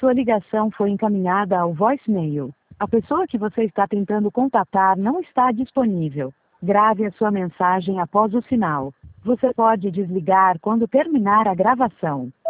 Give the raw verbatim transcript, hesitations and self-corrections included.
Sua ligação foi encaminhada ao voicemail. A pessoa que você está tentando contatar não está disponível. Grave a sua mensagem após o sinal. Você pode desligar quando terminar a gravação.